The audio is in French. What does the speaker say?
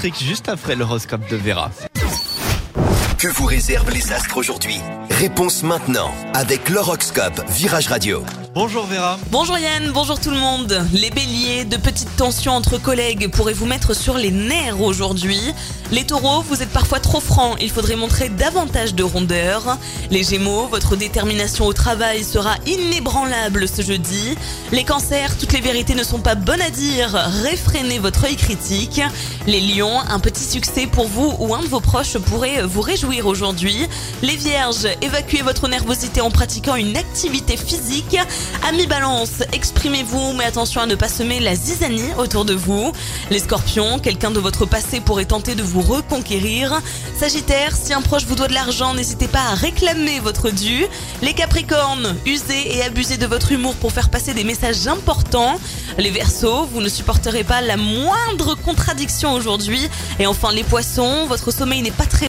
Patrick juste après l'horoscope de Vera. Que vous réservent les astres aujourd'hui? Réponse maintenant avec l'horoscope Virage Radio. Bonjour Vera. Bonjour Yann, bonjour tout le monde. Les béliers, de petites tensions entre collègues pourraient vous mettre sur les nerfs aujourd'hui. Les taureaux, vous êtes parfois trop francs, il faudrait montrer davantage de rondeur. Les gémeaux, votre détermination au travail sera inébranlable ce jeudi. Les cancers, toutes les vérités ne sont pas bonnes à dire, réfrénez votre œil critique. Les lions, un petit succès pour vous ou un de vos proches pourrait vous réjouir aujourd'hui. Les vierges, évacuez votre nervosité en pratiquant une activité physique. Amis balance, exprimez-vous, mais attention à ne pas semer la zizanie autour de vous. Les scorpions, quelqu'un de votre passé pourrait tenter de vous reconquérir. Sagittaire, si un proche vous doit de l'argent, n'hésitez pas à réclamer votre dû. Les capricornes, usez et abusez de votre humour pour faire passer des messages importants. Les verseaux, vous ne supporterez pas la moindre contradiction aujourd'hui. Et enfin les poissons, votre sommeil n'est pas très